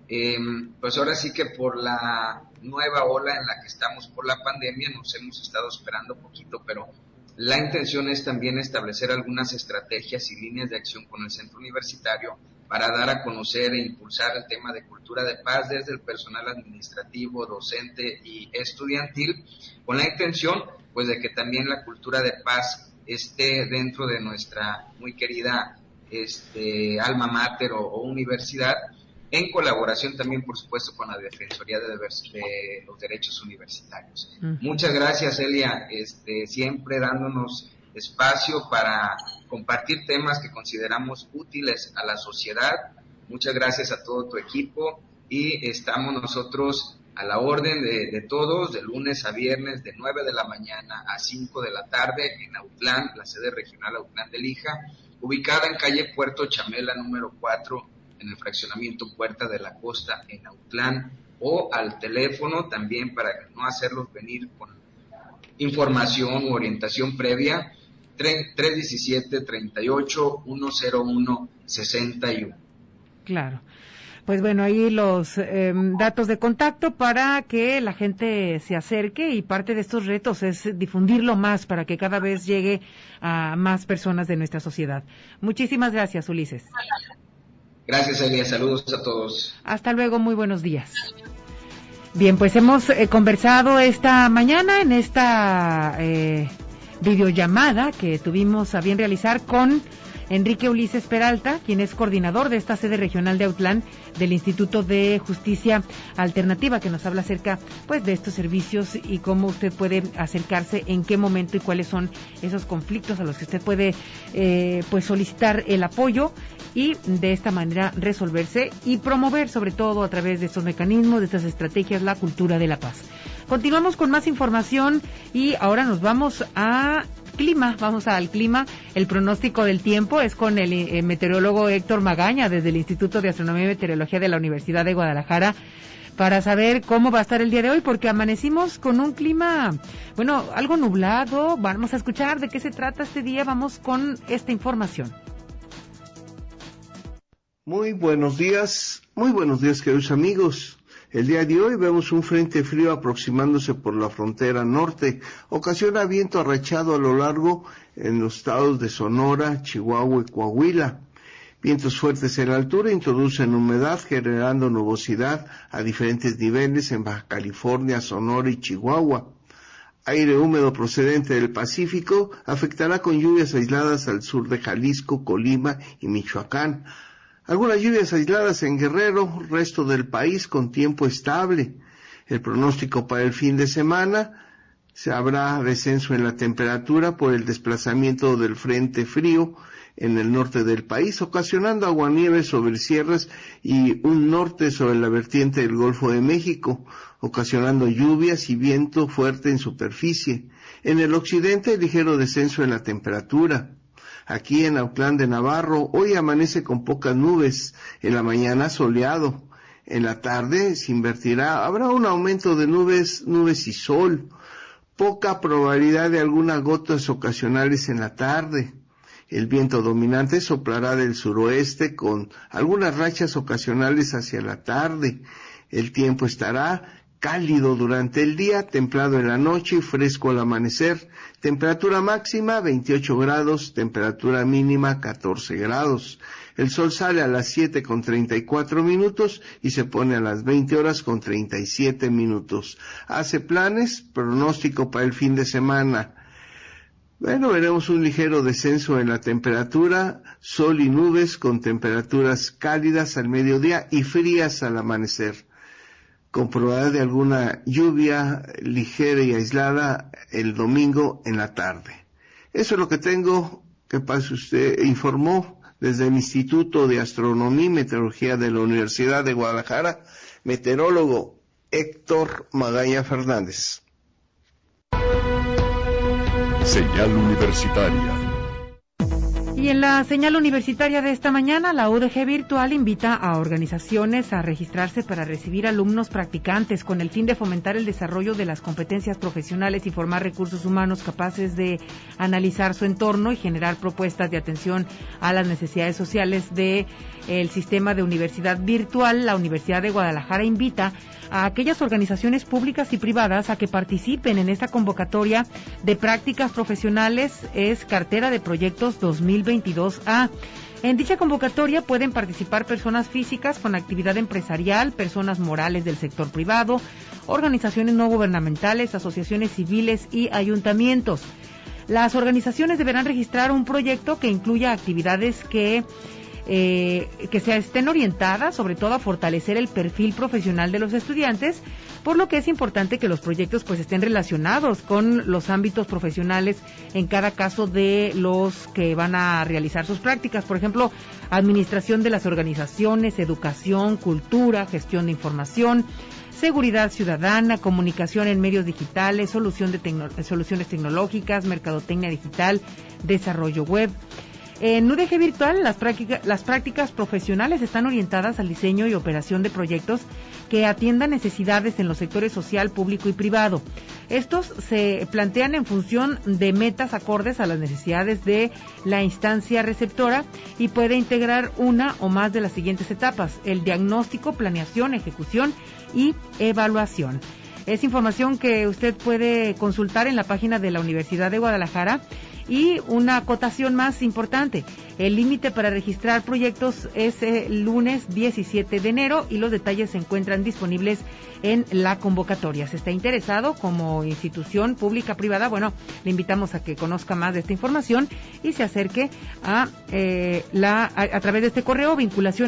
Speaker 11: Pues ahora sí que por la nueva ola en la que estamos por la pandemia nos hemos estado esperando poquito, pero la intención es también establecer algunas estrategias y líneas de acción con el Centro Universitario para dar a conocer e impulsar el tema de cultura de paz desde el personal administrativo, docente y estudiantil, con la intención pues de que también la cultura de paz esté dentro de nuestra muy querida alma mater o universidad, en colaboración también, por supuesto, con la Defensoría de los Derechos Universitarios. Muchas gracias, Elia, siempre dándonos espacio para compartir temas que consideramos útiles a la sociedad. Muchas gracias a todo tu equipo y estamos nosotros a la orden de todos, de lunes a viernes, de 9 de la mañana a 5 de la tarde en Autlán, la sede regional Autlán de Lija, ubicada en calle Puerto Chamela número 4, en el fraccionamiento Puerta de la Costa en Autlán, o al teléfono también para no hacerlos venir con información u orientación previa, 317-38-101-61.
Speaker 3: Claro. Pues bueno, ahí los datos de contacto para que la gente se acerque, y parte de estos retos es difundirlo más para que cada vez llegue a más personas de nuestra sociedad. Muchísimas gracias, Ulises.
Speaker 11: Gracias, Elia. Saludos a todos.
Speaker 3: Hasta luego, muy buenos días. Bien, pues hemos conversado esta mañana en esta videollamada que tuvimos a bien realizar con Enrique Ulises Peralta, quien es coordinador de esta sede regional de Autlán del Instituto de Justicia Alternativa, que nos habla acerca pues de estos servicios y cómo usted puede acercarse, en qué momento y cuáles son esos conflictos a los que usted puede pues solicitar el apoyo y de esta manera resolverse y promover, sobre todo a través de estos mecanismos, de estas estrategias, la cultura de la paz. Continuamos con más información y ahora nos vamos al clima. El pronóstico del tiempo es con el meteorólogo Héctor Magaña desde el Instituto de Astronomía y Meteorología de la Universidad de Guadalajara para saber cómo va a estar el día de hoy, porque amanecimos con un clima, bueno, algo nublado. Vamos a escuchar de qué se trata este día. Vamos con esta información.
Speaker 12: Muy buenos días queridos amigos. El día de hoy vemos un frente frío aproximándose por la frontera norte. Ocasiona viento arrachado a lo largo en los estados de Sonora, Chihuahua y Coahuila. Vientos fuertes en la altura introducen humedad, generando nubosidad a diferentes niveles en Baja California, Sonora y Chihuahua. Aire húmedo procedente del Pacífico afectará con lluvias aisladas al sur de Jalisco, Colima y Michoacán. Algunas lluvias aisladas en Guerrero, resto del país con tiempo estable. El pronóstico para el fin de semana: se habrá descenso en la temperatura por el desplazamiento del frente frío en el norte del país, ocasionando aguanieve sobre sierras y un norte sobre la vertiente del Golfo de México, ocasionando lluvias y viento fuerte en superficie. En el occidente, ligero descenso en la temperatura. Aquí en Autlán de Navarro, hoy amanece con pocas nubes, en la mañana soleado. En la tarde se invertirá, habrá un aumento de nubes y sol. Poca probabilidad de algunas gotas ocasionales en la tarde. El viento dominante soplará del suroeste con algunas rachas ocasionales hacia la tarde. El tiempo estará cálido durante el día, templado en la noche y fresco al amanecer. Temperatura máxima 28 grados, temperatura mínima 14 grados. El sol sale a las 7:34 y se pone a las 20:37. Hace planes, pronóstico para el fin de semana. Bueno, veremos un ligero descenso en la temperatura, sol y nubes con temperaturas cálidas al mediodía y frías al amanecer, con probabilidad de alguna lluvia ligera y aislada el domingo en la tarde. Eso es lo que tengo. Que pase usted, informó desde el Instituto de Astronomía y Meteorología de la Universidad de Guadalajara, meteorólogo Héctor Magaña Fernández.
Speaker 2: Señal Universitaria.
Speaker 3: Y en la señal universitaria de esta mañana, la UDG Virtual invita a organizaciones a registrarse para recibir alumnos practicantes con el fin de fomentar el desarrollo de las competencias profesionales y formar recursos humanos capaces de analizar su entorno y generar propuestas de atención a las necesidades sociales de el sistema de universidad virtual. La Universidad de Guadalajara invita a aquellas organizaciones públicas y privadas a que participen en esta convocatoria de prácticas profesionales. Es Cartera de Proyectos 2022A. En dicha convocatoria pueden participar personas físicas con actividad empresarial, personas morales del sector privado, organizaciones no gubernamentales, asociaciones civiles y ayuntamientos. Las organizaciones deberán registrar un proyecto que incluya actividades que se estén orientadas sobre todo a fortalecer el perfil profesional de los estudiantes, por lo que es importante que los proyectos pues estén relacionados con los ámbitos profesionales en cada caso de los que van a realizar sus prácticas. Por ejemplo, administración de las organizaciones, educación, cultura, gestión de información, seguridad ciudadana, comunicación en medios digitales, soluciones tecnológicas, mercadotecnia digital, desarrollo web. En UDG Virtual, las prácticas profesionales están orientadas al diseño y operación de proyectos que atiendan necesidades en los sectores social, público y privado. Estos se plantean en función de metas acordes a las necesidades de la instancia receptora y puede integrar una o más de las siguientes etapas: el diagnóstico, planeación, ejecución y evaluación. Es información que usted puede consultar en la página de la Universidad de Guadalajara. Y una acotación más importante: el límite para registrar proyectos es el lunes 17 de enero y los detalles se encuentran disponibles en la convocatoria. Si está interesado como institución pública privada, bueno, le invitamos a que conozca más de esta información y se acerque a través de este correo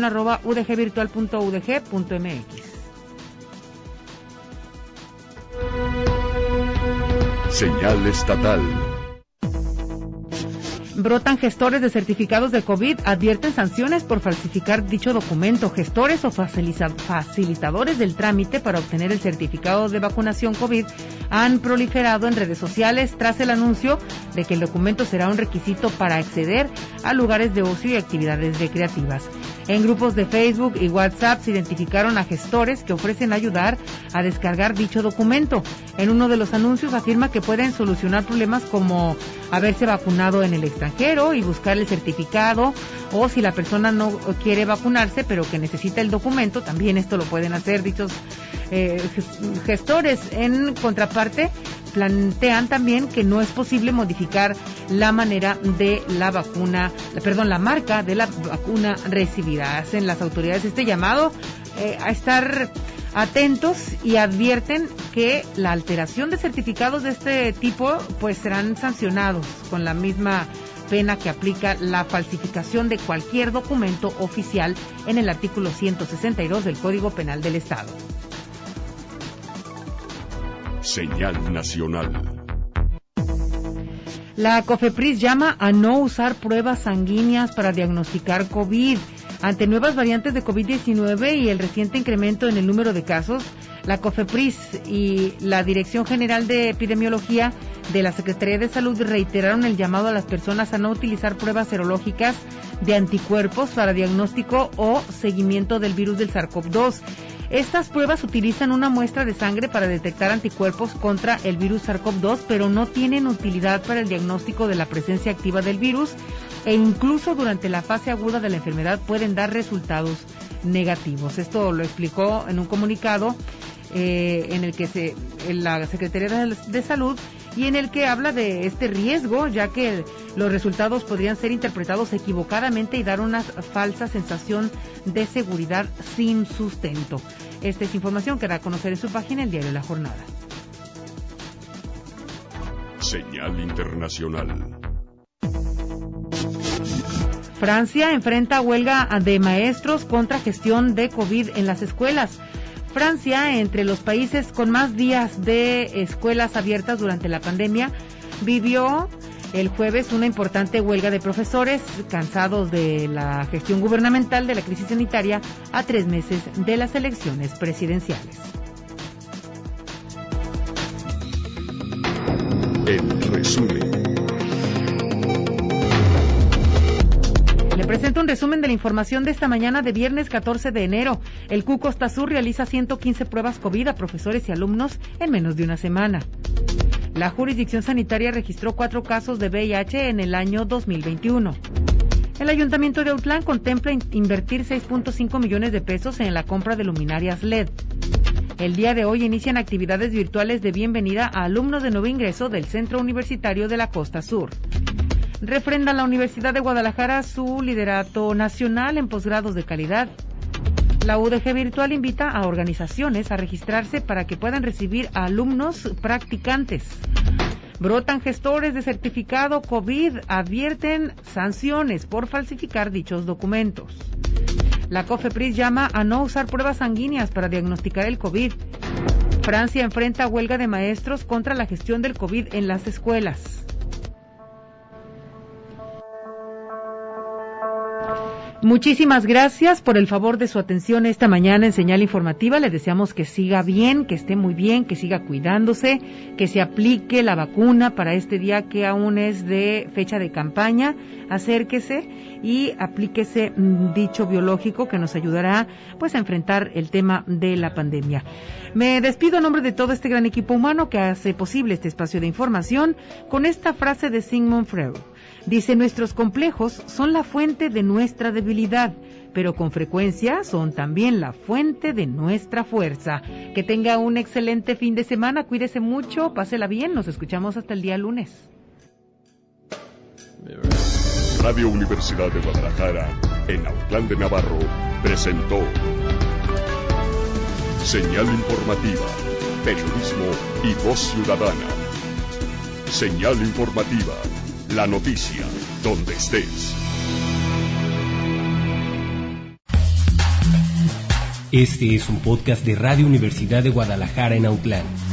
Speaker 3: vinculación@udgvirtual.udg.mx.
Speaker 2: Señal estatal.
Speaker 3: Brotan gestores de certificados de COVID, advierten sanciones por falsificar dicho documento. Gestores o facilitadores del trámite para obtener el certificado de vacunación COVID han proliferado en redes sociales tras el anuncio de que el documento será un requisito para acceder a lugares de ocio y actividades recreativas. En grupos de Facebook y WhatsApp se identificaron a gestores que ofrecen ayudar a descargar dicho documento. En uno de los anuncios afirma que pueden solucionar problemas como haberse vacunado en el extranjero y buscar el certificado, o si la persona no quiere vacunarse pero que necesita el documento, también esto lo pueden hacer dichos gestores. En contraparte, plantean también que no es posible modificar la manera de la marca de la vacuna recibida. Hacen las autoridades este llamado a estar atentos y advierten que la alteración de certificados de este tipo pues serán sancionados con la misma pena que aplica la falsificación de cualquier documento oficial en el artículo 162 del Código Penal del Estado.
Speaker 2: Señal nacional.
Speaker 3: La COFEPRIS llama a no usar pruebas sanguíneas para diagnosticar COVID. Ante nuevas variantes de COVID-19 y el reciente incremento en el número de casos, la COFEPRIS y la Dirección General de Epidemiología de la Secretaría de Salud reiteraron el llamado a las personas a no utilizar pruebas serológicas de anticuerpos para diagnóstico o seguimiento del virus del SARS-CoV-2. Estas pruebas utilizan una muestra de sangre para detectar anticuerpos contra el virus SARS-CoV-2, pero no tienen utilidad para el diagnóstico de la presencia activa del virus e incluso durante la fase aguda de la enfermedad pueden dar resultados negativos. Esto lo explicó en un comunicado en el que la Secretaría de Salud y en el que habla de este riesgo, ya que los resultados podrían ser interpretados equivocadamente y dar una falsa sensación de seguridad sin sustento. Esta es información que da a conocer en su página el diario La Jornada.
Speaker 2: Señal internacional.
Speaker 3: Francia enfrenta huelga de maestros contra gestión de COVID en las escuelas. Francia, entre los países con más días de escuelas abiertas durante la pandemia, vivió el jueves una importante huelga de profesores cansados de la gestión gubernamental de la crisis sanitaria a 3 meses de las elecciones presidenciales.
Speaker 2: En resumen.
Speaker 3: Le presento un resumen de la información de esta mañana de viernes 14 de enero. El CU-Costa-Sur realiza 115 pruebas COVID a profesores y alumnos en menos de una semana. La jurisdicción sanitaria registró 4 casos de VIH en el año 2021. El Ayuntamiento de Autlán contempla invertir 6.5 millones de pesos en la compra de luminarias LED. El día de hoy inician actividades virtuales de bienvenida a alumnos de nuevo ingreso del Centro Universitario de la Costa Sur. Refrenda la Universidad de Guadalajara su liderato nacional en posgrados de calidad. La UDG Virtual invita a organizaciones a registrarse para que puedan recibir a alumnos practicantes. Brotan gestores de certificado COVID, advierten sanciones por falsificar dichos documentos. La COFEPRIS llama a no usar pruebas sanguíneas para diagnosticar el COVID. Francia enfrenta huelga de maestros contra la gestión del COVID en las escuelas. Muchísimas gracias por el favor de su atención esta mañana en Señal Informativa. Le deseamos que siga bien, que esté muy bien, que siga cuidándose, que se aplique la vacuna para este día que aún es de fecha de campaña. Acérquese y aplíquese dicho biológico que nos ayudará pues a enfrentar el tema de la pandemia. Me despido en nombre de todo este gran equipo humano que hace posible este espacio de información con esta frase de Sigmund Freud. Dice, nuestros complejos son la fuente de nuestra debilidad, pero con frecuencia son también la fuente de nuestra fuerza. Que tenga un excelente fin de semana, cuídese mucho, pásela bien, nos escuchamos hasta el día lunes.
Speaker 2: Radio Universidad de Guadalajara, en Autlán de Navarro, presentó Señal Informativa, periodismo y voz ciudadana. Señal Informativa. La noticia, donde estés.
Speaker 1: Este es un podcast de Radio Universidad de Guadalajara en Autlán.